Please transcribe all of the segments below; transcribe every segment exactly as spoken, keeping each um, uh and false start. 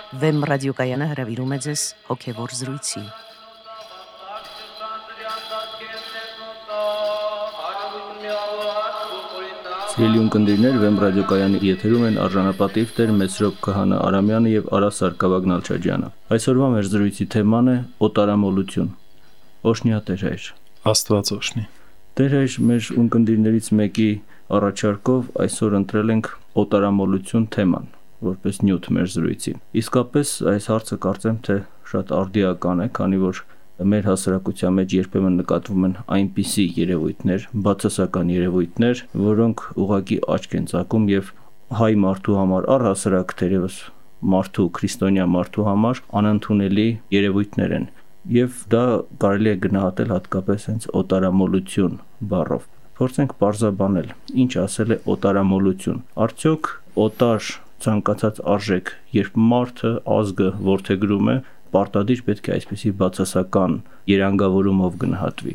Վեմ ռադիոկայանը հրավիրում է ձեզ հոգևոր զրույցի։ Սիրելի ունկնդիրներ, Վեմ ռադիոկայանի եթերում են արժանապատիվ Տեր Մեսրոպ Քահանա Արամյանը եւ Արա Սարգսակյան Նալչաջյանը։ Այսօրվա մեր զրույցի թեման է օտարամոլություն։ Օշնյա Տեր հայր։ Աստված օշնի։ Տեր հայր, մեր ունկնդիրներից մեկի առաջարկով այսօր ընտրել ենք օտարամոլություն թեման, որպես նյութ մեր զրույցին։ Իսկապես այս հարցը կարծեմ թե շատ արդիական է, քանի որ մեր հասարակության մեջ երբեմն նկատվում են այնպիսի երևույթներ, բացասական երևույթներ, որոնք ուղղակի աչք են ծակում եւ հայ մարդու համար, առհասարակ թերևս մարդու, քրիստոնյա մարդու համար անընդունելի երևույթներ են։ Եվ դա կարելի է գնահատել հատկապես հենց օտարամոլություն բառով։ Փորձենք պարզաբանել, ինչ ասել է օտարամոլություն։ Արդյոք օտար ցանկացած արժեք, երբ մարդը, ազգը որդեգրում է, պարտադիր պետք է այսպիսի բացասական երանգավորումով գնահատվի։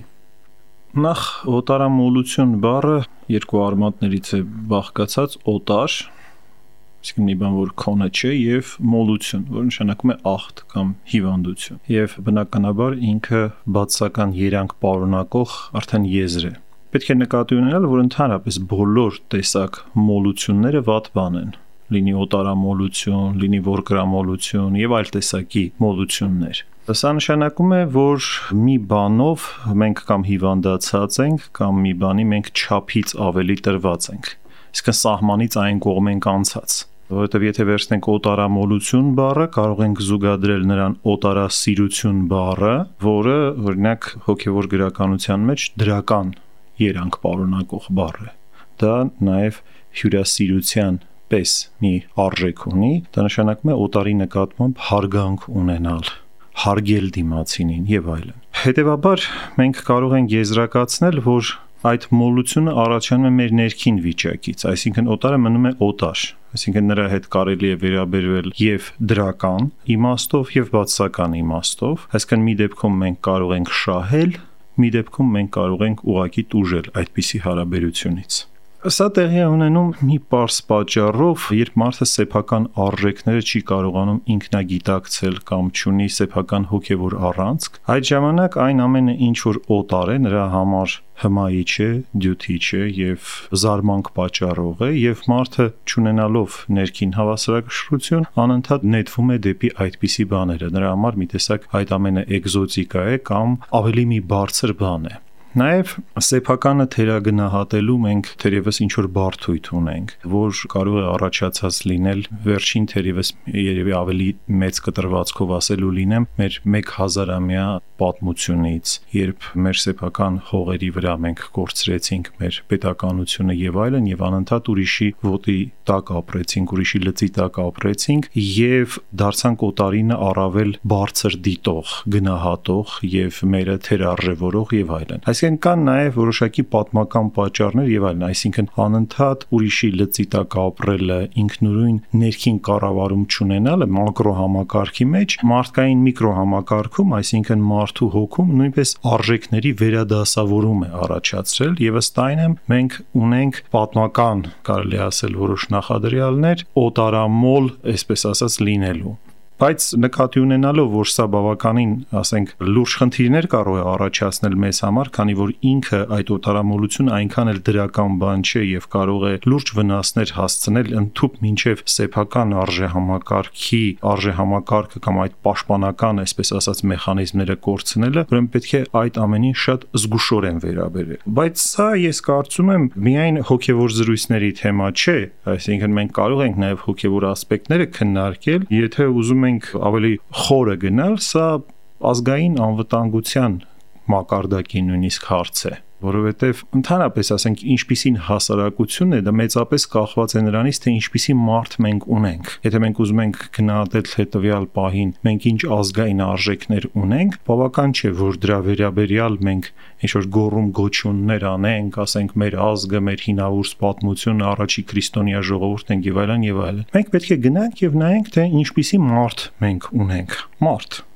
Նախ օտարամոլություն բառը երկու արմատներից է բաղկացած՝ օտար, այսինքն մի բան, որ քոնը չէ, եւ մոլություն, որ նշանակում է ախտ կամ հիվանդություն։ Եվ բնականաբար ինքը բացասական երանգ պարունակող արդեն եզր է։ Պետք է նկատի ունենալ, որ ընդհանրապես բոլոր տեսակ մոլությունները վատ բան են։ Լինի օտարամոլություն, լինի որգրամոլություն եւ այլ տեսակի մոլություններ։ Սա նշանակում է, որ մի բանով մենք կամ հիվանդացած ենք, կամ մի բանի մենք չափից ավելի տրված ենք։ Իսկ սահմանից այն կողմ ենք անցած։ Որովհետեւ եթե վերցնենք օտարամոլություն բառը, կարող ենք զուգադրել նրան օտարասիրություն բառը, որը օրինակ հոգեվոր գրականության մեջ դրական երանգ պարունակող բառ է։ Դա նաեւ հյուրասիրության պես մի արժեք ունի, դա նշանակում է օտարի նկատմամբ հարգանք ունենալ, հարգել դիմացինին եւ այլն։ Հետևաբար մենք կարող ենք եզրակացնել, որ այդ մոլությունը առաջանում է մեր ներքին վիճակից, այսինքն օտարը մնում է օտար, այսինքն նրա հետ կարելի է վերաբերվել եւ դրական իմաստով եւ բացասական իմաստով, այսինքն մի դեպքում մենք կարող ենք շահել, մի դեպքում մենք կարող ենք ուղղակի տուժել այդպիսի հարաբերությունից։ Սա տեղի է ունենում մի պարզ պատճառով, երբ մարդը սեփական արժեքները չի կարողանում ինքնագիտակցել կամ չունի սեփական հոգևոր առանցք, այդ ժամանակ այն ամենը, ինչ որ օտար է, նրա համար հմայիչ է, դյութիչ է եւ զարմանք պատճառող է, եւ մարդը չունենալով ներքին հավասարակշռություն անընդհատ նետվում է դեպի այդպիսի բաները։ Նրա համար մի տեսակ այդ ամենը էկզոտիկա է կամ ավելի մի բարձր բան է։ Նաև սեփականը թերագնահատելու մենք թերևս ինչ-որ բարդույթ ունենք, որ կարող է առաջացած լինել վերջին թերևս երևի ավելի մեծ կտրվածքով ասելու լինեմ մեր մեկ հազարամյա պատմությունից, երբ մեր սեփական հողերի վրա մենք կորցրեցինք մեր պետականությունը եւ այլն եւ անընդհատ ուրիշի ոտի տակ ապրեցինք, ուրիշի լծի տակ ապրեցինք եւ դարձանք օտարինը առավել բարձր դիտող, գնահատող եւ մերը թերարժևորող եւ այլն։ Այսինքն կան նաև որոշակի պատմական պատճառներ եւ այլն, այսինքն անընդհատ ուրիշի լծի տակ ապրելը, ինքնուրույն ներքին կառավարում չունենալը մակրո համակարգի մեջ, մարդկային միկրո համակարգում, այսինքն մարդու հոգում նույնպես արժեքների վերադասավորում է առաջացրել եւ ըստ այնմ մենք ունենք պատմական, կարելի ասել, որոշ նախադրյալներ օտարամոլ, այսպես ասած, լինելու։ Բայց նկատի ունենալով, որ սա բավականին, ասենք, լուրջ խնդիրներ կարող է առաջացնել մեզ համար, քանի որ ինքը այդ օտարամոլությունը այնքան էլ դրական բան չէ եւ կարող է լուրջ վնասներ հասցնել ընդཐུպ մինչեւ սեփական արժեհամակարգի, արժեհամակարգը կամ այդ պաշտպանական, այսպես ասած, մեխանիզմները կորցնելը, ուրեմն պետք է այդ ամենին շատ զգուշորեն վերաբերել։ Բայց սա ես կարծում եմ միայն հոգեվոր զրույցների թեմա չէ, այսինքն մենք կարող ենք նաեւ հոգեվոր ասպեկտները քննարկել, եթե ուզում ենք ավելի խորը գնալ, սա ազգային անվտանգության մակարդակի նույնիսկ հարց է, որովհետև ընդհանրապես ասենք ինչպիսին հասարակությունն է, դա մեծապես կախված է նրանից, թե ինչպիսի մարդ մենք ունենք։ Եթե մենք ուզում ենք գնահատել հետևյալ պահին, մենք ինչ ազգային արժեքներ ունենք, բավական չէ, որ դրա վերաբերյալ մենք ինչ-որ գոռում գոչյուններ անենք, ասենք մեր ազգը, մեր հինավուրց պատմությունը, առաջի քրիստոնյա ժողովուրդն ենք եւ այլն եւ այլն։ Մենք պետք է գնանք եւ նայենք, թե ինչպիսի մարդ մենք ունենք։ Մարդ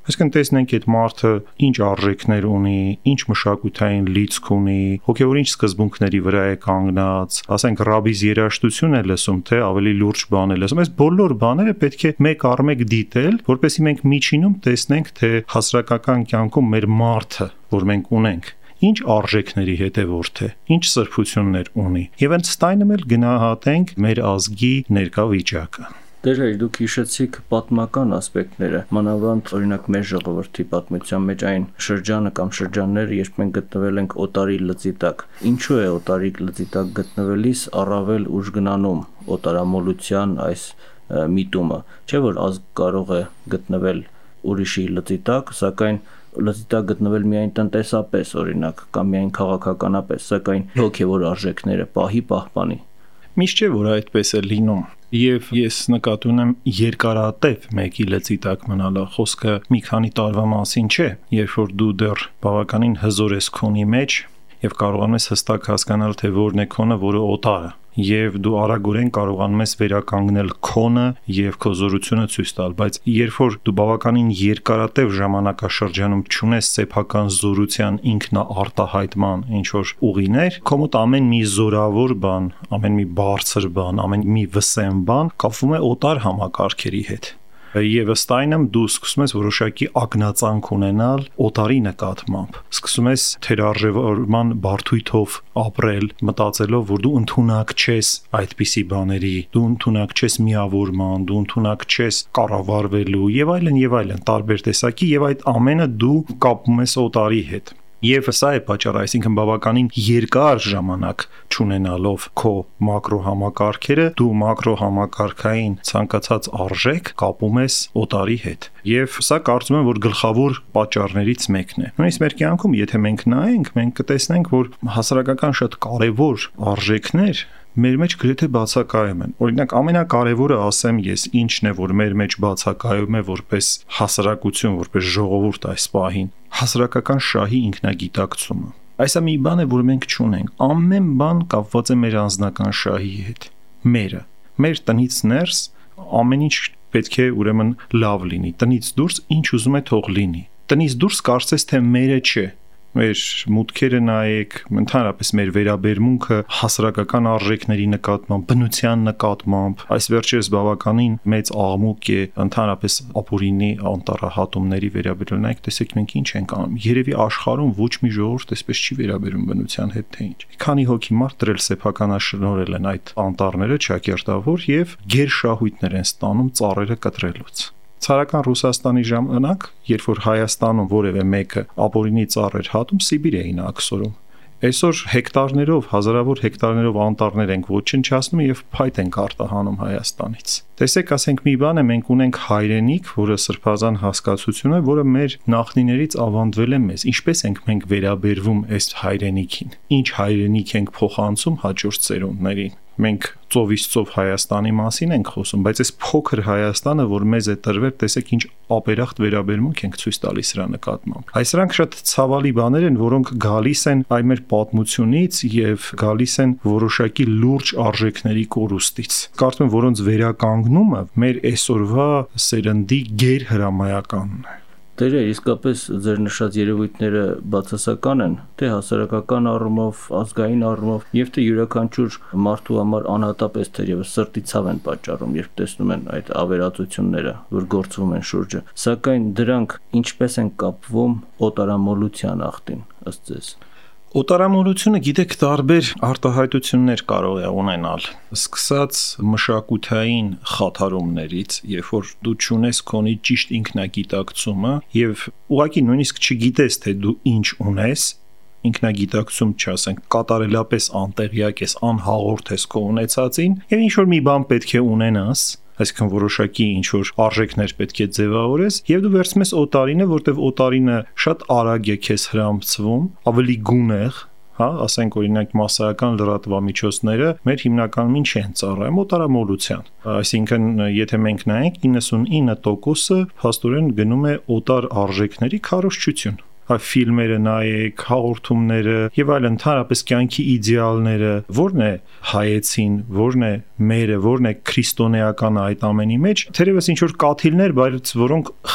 Այսինքն տեսնենք այդ մարդը ինչ արժեքներ ունի, ինչ մշակութային լիցք ունի, հոգևոր ինչ սկզբունքների վրա է կանգնած, ասենք ռաբիս երաժշտություն է լսում, թե ավելի լուրջ բան է լսում։ Այս բոլոր բաները պետք է մեկ առ մեկ դիտել, որպեսզի մենք միջինում տեսնենք, թե հասարակական կյանքում մեր մարդը, որ մենք ունենք, ինչ արժեքների հետևորդ է, ինչ սրբություններ ունի։ Եվ հենց ստայնում էլ գնահատենք մեր ազգի ներկա վիճակը։ Դերեր, դուք հիշեցիք պատմական ասպեկտները, մանավանդ օրինակ մեր ժողովրդի պատմության մեջ այն շրջանը կամ շրջանները, երբ մենք գտնվել ենք օտարի լծի տակ։ Ինչու է օտարի լծի տակ գտնվելիս առավել ուժգնանում օտարամոլության այս միտումը։ Չէ՞ որ ազգ կարող է գտնվել ուրիշի լծի տակ, սակայն լծի տակ գտնվել միայն տնտեսապես, օրինակ, կամ միայն քաղաքականապես, սակայն հոգևոր արժեքները պահի պահպանի։ Միշտ չէ, որ այդպես է լինում։ Եվ ես նկատի ունեմ երկարատև մեկի լծի տակ մնալը, խոսքը մի քանի տարվա մասին չէ, երբ որ դու դեռ բավականին հզոր ես քոնի մեջ եւ կարողանում ես հստակ հասկանալ, թե որն է քոնը, որը օտարը, եւ դու արագորեն կարողանում ես վերականգնել քոնը եւ քո զորությունը ցույց տալ, բայց երբ որ դու բավականին երկարատև ժամանակաշրջանում չունես սեփական զորության ինքնաարտահայտման ինչ որ ուղիներ, քո մոտ ամեն մի զորավոր բան, ամեն մի բարձր բան, ամեն մի վսեմ բան կապվում է օտար համակարգերի հետ։ Եվ ըստ այնմ դու սկսում ես որոշակի ակնածանք ունենալ օտարի նկատմամբ, սկսում ես թերարժևորման բարդույթով ապրել, մտածելով, որ դու ընդունակ չես այդպիսի բաների, դու ընդունակ չես միավորման, դու ընդունակ չես կառավարվելու եւ այլն եւ այլն տարբեր տեսակի, եւ այդ ամենը դու կապում ես օտարի հետ։ Եվ սա է պատճառը, այսինքն բավականին երկար ժամանակ չունենալով քո մակրո համակարգերը, դու մակրո համակարգային ցանկացած արժեք կապում ես օտարի հետ։ Եվ սա կարծում եմ, որ գլխավոր պատճառներից մեկն է։ Նույնիսկ մեր կյանքում, եթե մենք նայենք, մենք կտեսնենք, որ հասարակական շատ կարևոր արժեքներ մեր մեջ գրեթե բացակայում են։ Օրինակ, ամենակարևորը ասեմ ես, ինչն է, որ մեր մեջ բացակայում է որպես հասարակություն, որպես ժողովուրդ այս պահին, հասարակական շահի ինքնագիտակցումը։ Այսա մի բան է, որ մենք չունենք։ Ամեն բան կապված է մեր անձնական շահի հետ։ Մերը, մեր տնից ներս ամեն ինչ պետք է ուրեմն լավ լինի։ Տնից դուրս ինչ ուզում է թող լինի։ Տնից դուրս կարծես թե մերը չէ։ Մեր մուտքերը նայեք, ընդհանրապես մեր վերաբերմունքը հասարակական արժեքների նկատմամբ, բնության նկատմամբ, այս վերջերս բավականին մեծ աղմուկ է ընդհանրապես ապօրինի անտառահատումների վերաբերյալ։ Նայեք, տեսեք մենք ինչ ենք անում։ Երևի աշխարհում ոչ մի ժողովուրդ այսպես չի վերաբերում բնության հետ, թե ինչ։ Քանի հոգի մարդ դրել սեփականաշնորհել են այդ անտառները ճակերտավոր եւ գերշահույթներ են ստանում ծառերը կտրելուց։ Ցարական Ռուսաստանի ժամանակ, երբ որ Հայաստանում որևէ մեկը ապօրինի ծառ էր հատում, Սիբիր էին աքսորում։ Այսօր հեկտարներով, հազարավոր հեկտարներով անտառներ ենք ոչնչացնում եւ փայտ ենք արտահանում Հայաստանից։ Տեսեք, ասենք մի բան է, մենք ունենք հայրենիք, որը սրբազան հասկացություն է, որը մեր նախնիներից ավանդվել է մեզ։ Ինչպես ենք մենք վերաբերվում այս հայրենիքին։ Ինչ հայրենիք ենք փոխանցում հաջորդ սերունդներին։ Մենք ծովից ծով Հայաստանի մասին ենք խոսում, բայց այս փոքր Հայաստանը, որ մեզ է տրվել, տեսեք ինչ ապերախտ վերաբերմունք ենք ցույց տալիս սրա նկատմամբ։ Այս սրանք շատ ցավալի բաներ են, որոնք գալիս են այ մեր պատմությունից եւ գալիս են որոշակի լուրջ արժեքների կորուստից։ Կարծում եմ, որոնց վերականգնումը մեր այսօրվա սերնդի գերհրամայականն է։ Դերեր, իսկապես ձեր նշած երևույթները բացասական են, թե հասարակական առումով, ազգային առումով, եւ թե յուրաքանչյուր մարդու համար անհատապես թերևս սրտի ցավ են պատճառում, երբ տեսնում են այդ ավերածությունները, որ գործվում են շուրջը։ Սակայն դրանք ինչպես են կապվում օտարամոլության ախտին, ըստ ձեզ։ Օտարամոլությունը, գիտեք, տարբեր արտահայտություններ կարող է ունենալ, սկսած մշակութային խաթարումներից, երբ որ դու չունես քոնի ճիշտ ինքնագիտակցումը եւ ուղղակի նույնիսկ չգիտես, թե դու ինչ ունես, ինքնագիտակցում չասենք, կատարելապես անտեղյակ ես, անհաղորդ ես քո ունեցածին, եւ ինչ որ մի բան պետք է ունենաս, այսինքն որոշակի ինչ որ արժեքներ պետք է ձևավորես եւ դու վերցնում ես օտարինը, որտեվ օտարինը շատ արագ է քեզ հրամցվում, ավելի գունեղ, հա, ասենք օրինակ մասսայական լրատվամիջոցները մեր հիմնականում ինչ են ծառայում օտարամոլության։ Այսինքն եթե մենք նայենք իննսունինը տոկոսը փաստորեն գնում է օտար արժեքների քարոզչություն։ Ֆիլմերը նայեք, հաղորդումները եւ այլ ընդհանրապես կյանքի իդեալները, ո՞րն է հայեցին, ո՞րն է մերը, ո՞րն է քրիստոնեական այդ ամենի մեջ, թերևս ինչ որ կաթիլներ, բայց որոնք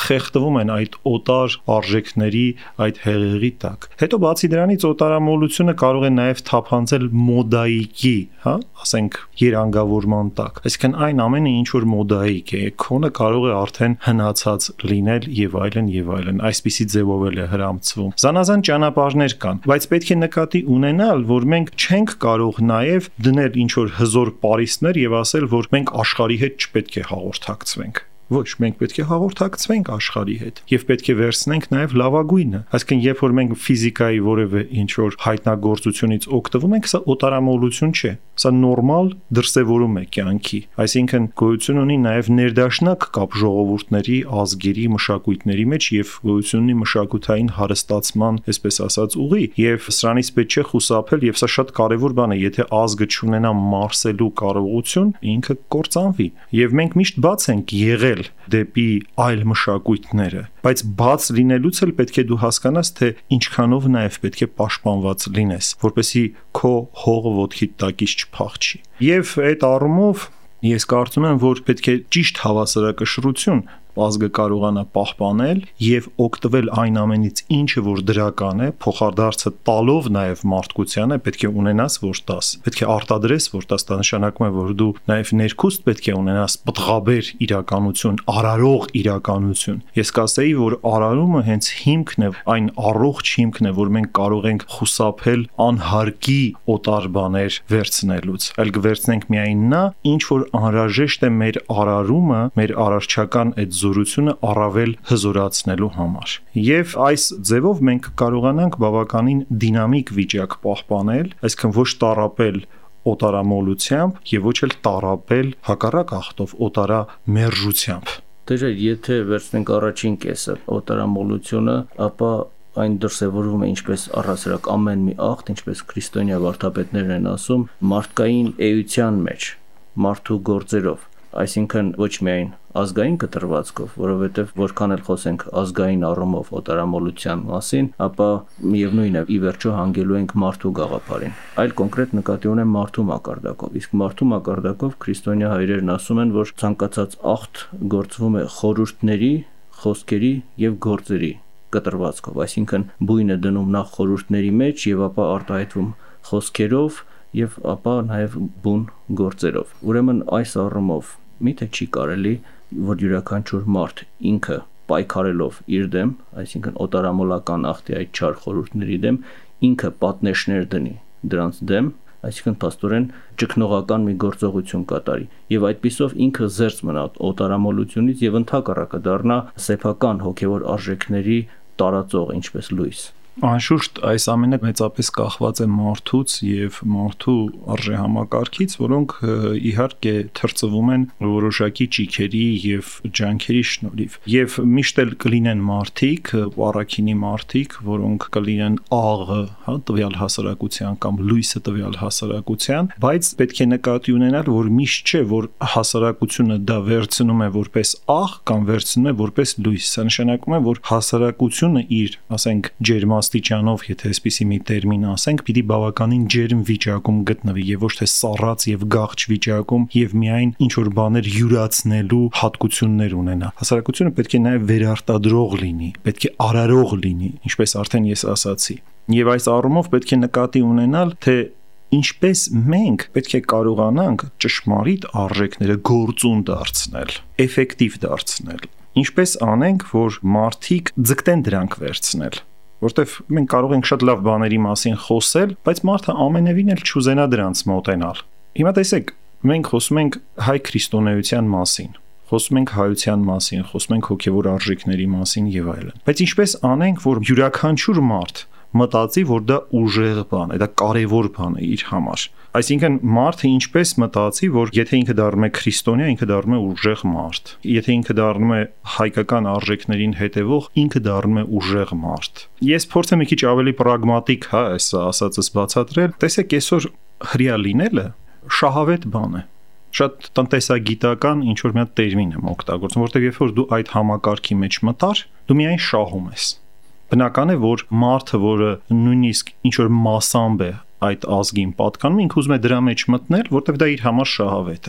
խեղդվում են այդ օտար արժեքների, այդ հեղեղի տակ։ Հետո բացի դրանից օտարամոլությունը կարող է նաև թափանցել մոդայիկի, հա, ասենք երանգավորման տակ։ Այսինքն այն ամենը ինչ որ մոդայիկ է, քոնը կարող է արդեն հնացած լինել եւ այլն եւ այլն, այսպիսի ձևով էլ է հրամցվում։ Զանազան ճանապարհներ կան, բայց պետք է նկատի ունենալ, որ մենք չենք կարող նաև դնել ինչ որ հզոր պարիսպներ եւ ասել, որ մենք աշխարհի հետ չպետք է հաղորդակցվենք։ Ոչ, մենք պետք է հաղորդակցվենք աշխարհի հետ եւ պետք է վերցնենք նաեւ լավագույնը։ Այսինքն, երբ որ մենք ֆիզիկայի որևէ ինչ որ հայտնագործությունից օգտվում ենք, սա օտարամոլություն չէ։ Սա նորմալ դրսևորում է կյանքի։ Այսինքն, գոյություն ունի նաեւ ներդաշնակ կապ ժողովուրդների, ազգերի, մշակույթների մեջ եւ գոյություն ունի մշակութային հարստացման, այսպես ասած, ուղի, եւ սրանից պետք չէ խուսափել եւ սա շատ կարեւոր բան է, եթե ազգը չունենա մարսելու կարողություն, ինքը կործանվի։ Եվ մենք միշտ բաց ենք եղել դեպի այլ մշակույթները, բայց բաց լինելուց էլ պետք է դու հասկանաս, թե ինչքանով նաև պետք է պաշտպանված լինես, որպեսզի քո հողը ոտքիդ տակից չփախչի։ Եվ այդ առումով ես կարծում եմ, որ պետք է ճիշտ հավասարակշռություն ազգը կարողանա պահպանել եւ օգտվել այն ամենից, ինչը որ դրական է, փոխադարձը տալով նաեւ մարդկությանը, պետք է ունենաս որ տաս, պետք է արտադրես որ տաս, դա նշանակում է, որ դու նաեւ ներքուստ պետք է ունենաս պտղաբեր իրականություն, արարող իրականություն։ Ես կասեի, որ արարումը հենց հիմքն է, այն առողջ հիմքն է, որ մենք կարող ենք խուսափել անհարկի օտար բաներ վերցնելուց, այլ կվերցնենք միայն նա, ինչ որ անհրաժեշտ է մեր արարումը, մեր արարչական այդ զորությունը առավել հզորացնելու համար։ Եվ այս ձևով մենք կարողանանք բավականին դինամիկ վիճակ պահպանել, այսինքն ոչ տառապել օտարամոլությամբ եւ ոչ էլ տառապել հակառակ ախտով օտարամերժությամբ։ Դե եթե վերցնենք առաջին կեսը, օտարամոլությունը, ապա այն դրսևորվում է ինչպես առհասարակ ամեն մի ախտ, ինչպես քրիստոնյա վարդապետներն են ասում, մարդկային էության մեջ, մարդու գործերով, այսինքն ոչ միայն ազգային կտրվածքով, որովհետև որքան էլ խոսենք ազգային առումով օտարամոլության մասին, ապա միևնույն է, ի վերջո հանգելու ենք մարդու գաղափարին, այլ կոնկրետ նկատի ունեմ մարդու մակարդակով։ Իսկ մարդու մակարդակով քրիստոնյա հայրերն ասում են, որ ցանկացած ախտ գործվում է խորհուրդների, խոսքերի եւ գործերի կտրվածքով, այսինքն բույնը դնում նախ խորհուրդների մեջ եւ ապա արտահայտվում խոսքերով եւ ապա նաեւ բուն գործերով։ Ուրեմն այս առումով միթե չի կարելի, որ յուրաքանչյուր մարդ ինքը պայքարելով իր դեմ, այսինքն օտարամոլական ախտի այդ չար խորհուրդների դեմ, ինքը պատնեշներ դնի դրանց դեմ, այսինքն փաստորեն ճգնողական մի գործողություն կատարի եւ այդպիսով ինքը զերծ մնա օտարամոլությունից եւ ընդհակառակը դառնա սեփական հոգեվոր արժեքների տարածող, ինչպես լույս։ Անշուշտ այս ամենը մեծապես կախված է մարդուց եւ մարդու արժեհամակարգից, որոնք իհարկե թրծվում են որոշակի ճիքերի եւ ջանքերի շնորհիվ։ Եվ միշտ էլ կլինեն մարդիկ, առաքինի մարդիկ, որոնք կլինեն աղը, հա, տվյալ հասարակության կամ լույսը տվյալ հասարակության, բայց պետք է նկատի ունենալ, որ միշտ չէ, որ հասարակությունը դա վերցնում է որպես աղ կամ վերցնում է որպես լույս։ Սա նշանակում է, որ հասարակությունը իր, ասենք, ջերմա աստիճանով, եթե այսպիսի մի տերմին ասենք, պիտի բավականին ջերմ վիճակում գտնվի եւ ոչ թե սառած եւ գաղջ վիճակում եւ միայն ինչ որ բաներ յուրացնելու հատկություններ ունենա։ Հասարակությունը պետք է նաեւ վերարտադրող լինի, պետք է արարող լինի, ինչպես արդեն ես ասացի։ Եվ այս առումով պետք է նկատի ունենալ, թե ինչպես մենք պետք է կարողանանք ճշմարիտ արժեքները գործուն դարձնել, էֆեկտիվ դարձնել։ Ինչպես անենք, որ մարդիկ ձգտեն դրանք վերցնել, որտեվ մենք կարող ենք շատ լավ բաների մասին խոսել, բայց մարդը ամենևին էլ չուզենա դրանց մոտենալ։ Հիմա տեսեք, մենք խոսում ենք հայ քրիստոնեության մասին, խոսում ենք հայության մասին, խոսում ենք հոգևոր արժեքների մասին եւ այլն։ Բայց ինչպես անենք, որ յուրաքանչյուր մարդ մտածի, որ դա ուժեղ բան է, դա կարևոր բան է իր համար։ Այսինքն մարդը ինչպես մտածի, որ եթե ինքը դառնում է քրիստոնյա, ինքը դառնում է ուժեղ մարդ։ Եթե ինքը դառնում է հայկական արժեքներին հետևող, ինքը դառնում է ուժեղ մարդ։ Ես փորձեմ մի քիչ ավելի պրագմատիկ, հա, այս ասածս բացատրել։ Տեսեք, այսօր հրյա լինելը շահավետ բան է։ Շատ տնտեսագիտական ինչ որ մի հատ տերմին եմ օգտագործում, որտեղ երբ որ դու այդ համակարգի մեջ մտար, դու միայն շահում ես։ Բնական է, որ մարդը, որը նույնիսկ ինչ որ մասամբ է այդ ազգին պատկանում, ինքը ուզում է դրա մեջ մտնել, որտեղ դա իր համար շահավետ է։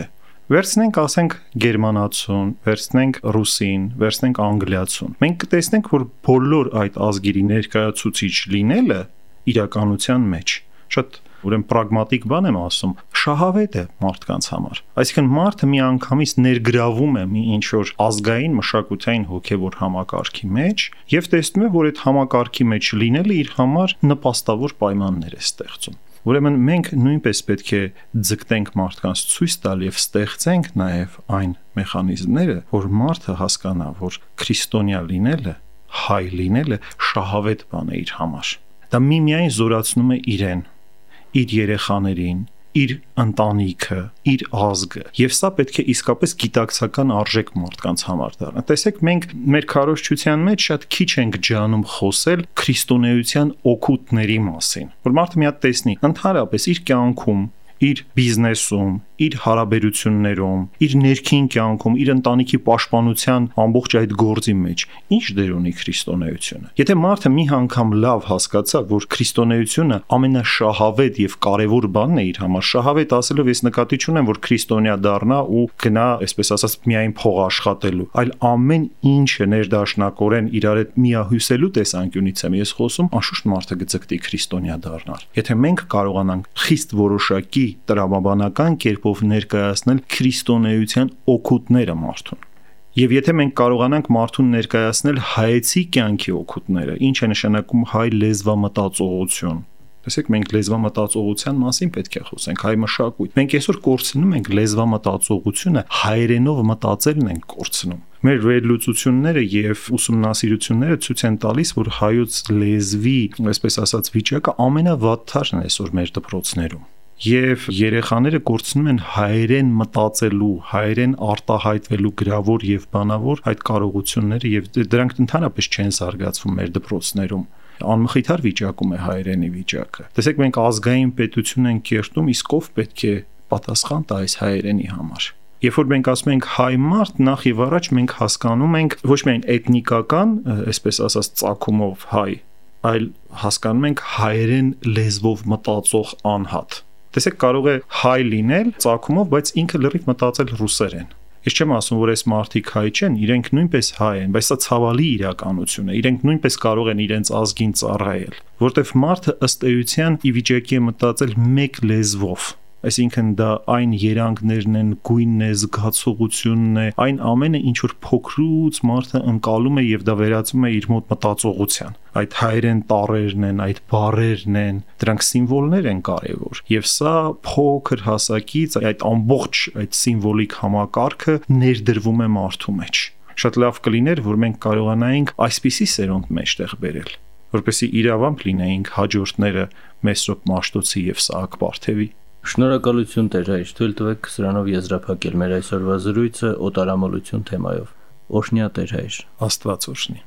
Վերցնենք, ասենք, գերմանացուն, վերցնենք ռուսին, վերցնենք անգլիացուն։ Մենք կտեսնենք, որ բոլոր այդ ազգերի ներկայացուցիչ լինելը իրականության մեջ շատ ուրեմն պրագմատիկ բան եմ ասում, շահավետ է մարդկանց համար։ Այսինքն մարդը մի անգամից ներգրավում է մի ինչ-որ ազգային մշակութային հոգևոր համակարգի մեջ եւ տեսնում է, որ այդ համակարգի մեջ լինելը իր համար նպաստավոր պայմաններ է ստեղծում։ Ուրեմն մենք նույնպես պետք է ձգտենք մարդկանց ցույց տալ եւ ստեղծենք նաեւ այն մեխանիզմները, որ մարդը հասկանա, որ քրիստոնյա լինելը, հայ լինելը շահավետ բան է իր համար։ Դա միմիայն զորացնում է իրեն, իր երեխաներին, իր ընտանիքը, իր ազգը։ Եվ սա պետք է իսկապես գիտակցական արժեք մարդկանց համար դառնա։ Տեսեք, մենք մեր քարոզչության մեջ շատ քիչ ենք ջանում խոսել քրիստոնեության օգուտների մասին, որ մարդը մի հատ տեսնի, ընդհանրապես իր կյանքում, իր բիզնեսում, իր հարաբերություններում, իր ներքին կյանքում, իր ընտանիքի պաշտպանության ամբողջ այդ գործի մեջ ինչ դեր ունի քրիստոնեությունը։ Եթե մարդը մի անգամ լավ հասկացա, որ քրիստոնեությունը ամենաշահավետ եւ կարեւոր բանն է իր համար, շահավետ ասելով ես նկատի չունեմ, որ քրիստոնյա դառնա ու գնա, այսպես ասած, միայն փող աշխատելու, այլ ամեն ինչը ներդաշնակորեն իրար հետ միահյուսելու տեսանկյունից եմ ես խոսում, անշուշտ մարդը գծկտի քրիստոնյա դառնալ։ Եթե մենք կարողանանք խիստ որոշակի տրամաբանական կերպով ներկայացնել քրիստոնեության օգուտները մարդուն։ Եվ եթե մենք կարողանանք մարդուն ներկայացնել հայեցի կյանքի օգուտները, ինչ է նշանակում հայ լեզվամտածողություն։ Տեսեք, մենք լեզվամտածողության մասին պետք է խոսենք, հայ մշակույթ։ Մենք այսօր կորցնում ենք լեզվամտածողությունը, հայերենով մտածելն ենք կորցնում։ Մեր վերլուծությունները եւ ուսումնասիրությունները ցույց են տալիս, որ հայոց լեզվի, այսպես ասած, վիճակը ամենավատթարն է այսօր մեր դպրոցներում։ Եվ երեխաները կորցնում են հայերեն մտածելու, հայերեն արտահայտվելու գրավոր եւ բանավոր այդ կարողությունները եւ դրանք ընդհանրապես չեն զարգացվում մեր դպրոցներում։ Անմխիթար վիճակում է հայերենի վիճակը։ Տեսեք, մենք ազգային պետություն ենք կերտում, իսկ ով պետք է պատասխան տա այս հայերենի համար։ Երբ որ մենք ասում ենք հայ մարդ, նախ եւ առաջ մենք հասկանում ենք ոչ միայն էթնիկական, այսպես ասած, ծագումով հայ, այլ հասկանում ենք հայերեն լեզվով մտածող անհատ։ Տեսեք, կարող է հայ լինել ծագումով, բայց ինքը լրիվ մտածել ռուսերեն։ Ես չեմ ասում, որ այս մարդիկ հայ չեն, իրենք նույնպես հայ են, բայց սա ցավալի իրականություն է։ Իրենք նույնպես կարող են իրենց ազգին ծառայել, որտեվ մարդը ըստ էության ի վիճակի է մտածել մեկ լեզվով։ Այսինքն դա այն երանգներն են, գույնն է, զգացողությունն է, այն ամենը, ինչ որ փոքրուց մարդը ընկալում է եւ դա վերածում է իր մոտ մտածողության։ Այդ հայերեն տառերն են, այդ բառերն են, դրանք սիմվոլներ են կարևոր։ Եվ սա փոքր հասակից այդ ամբողջ այդ սիմվոլիկ համակարգը ներդրվում է մարդու մեջ։ Շատ լավ կլիներ, որ մենք կարողանայինք այսպիսի սերունդ մեջտեղ բերել, որպեսզի իրավամբ լինեինք հաջորդները Մեսրոպ Մաշտոցի եւ Սահակ Պարթևի։ Շնորհակալություն Տեր հայր, թույլ տվեք սրանով եզրափակել մեր այսօրվա զրույցը օտարամոլություն թեմայով։ Օրհնյա Տեր հայր։ Աստված օրհնի։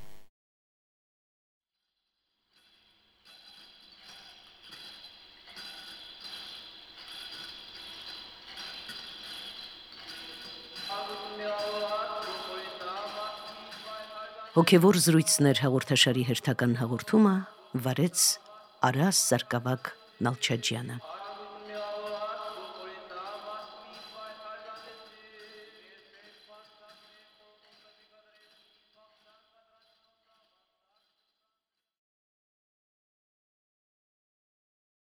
Հոգևոր զրույցներ հաղորդաշարի հերթական հաղորդումը վարեց Արաս Սարգսակ Նալչաջյանը։